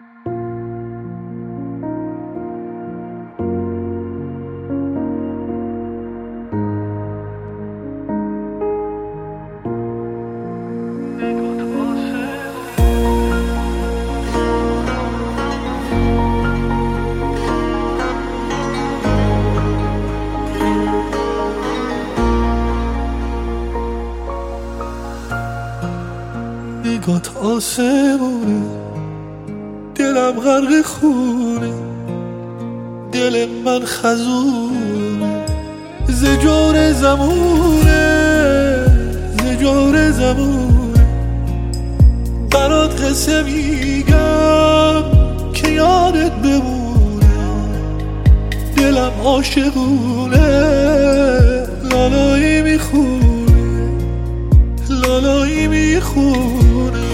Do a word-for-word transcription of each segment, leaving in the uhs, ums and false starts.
نگات آسمونه، دلم غرق خونه، دل من خزونه، زجور زمونه زجور زمونه. برات قصه میگم که یادت بمونه، دلم عاشقونه، لالایی میخونه لالایی میخونه.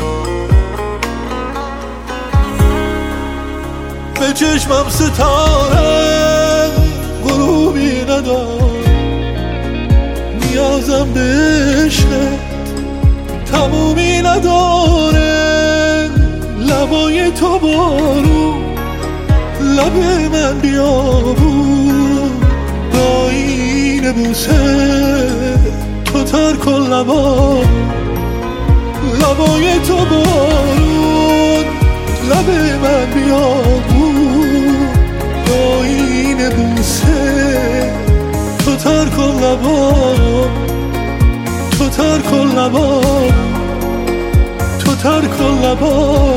به چشمم ستاره غروبی ندار، نیازم به عشقت تمومی نداره. لبای تو بارون، لب من بیابون، با این بوسه تو تر کن لبا. لبای تو بارون، لب من بیابون، با این بوسه تو تر کن لبا. تو تر کن لبا، تو تر کن لبا.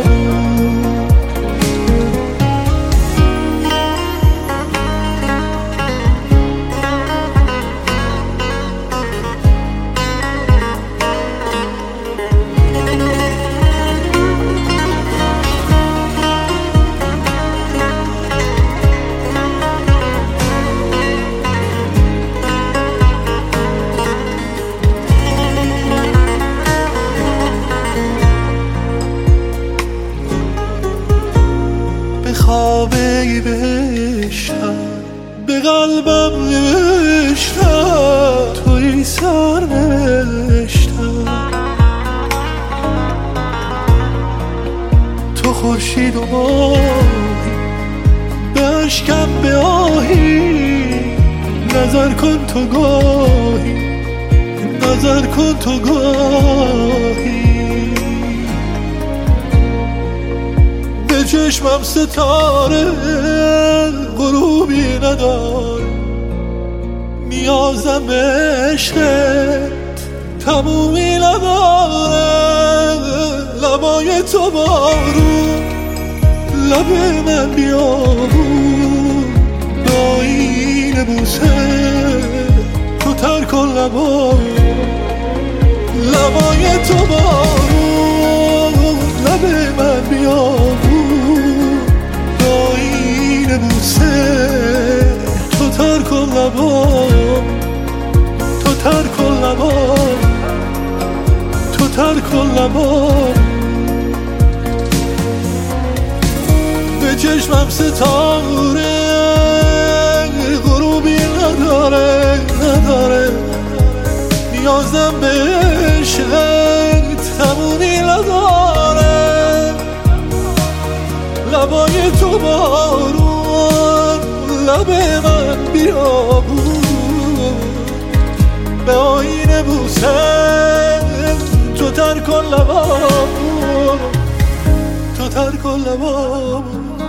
خوابه بهشتم، به قلبم نوشتم، توی سر نوشتم. تو خورشید و ماهی، به اشکم به آهی. نظر کن تو گاهی، نظر کن تو گاهی. به چشمم ستاره غروبی ندار، نیازم به عشقت تمومی نداره. لبای تو بارون، لب من بیابون، با این بوسه تو تر کن لبا. لبای تو بارون، لب من بیابون، با این بوسه تو تر کن لبا. تو تر کن لبا، تو تر کن لبا. به چشمم ستاره غروبی نداره نداره. نیازم به عشقت تمومی نداره. لبای تو بارون، لب من بیابون، به آینه بوسه تو تر کن لبا. تو تر کن لبا.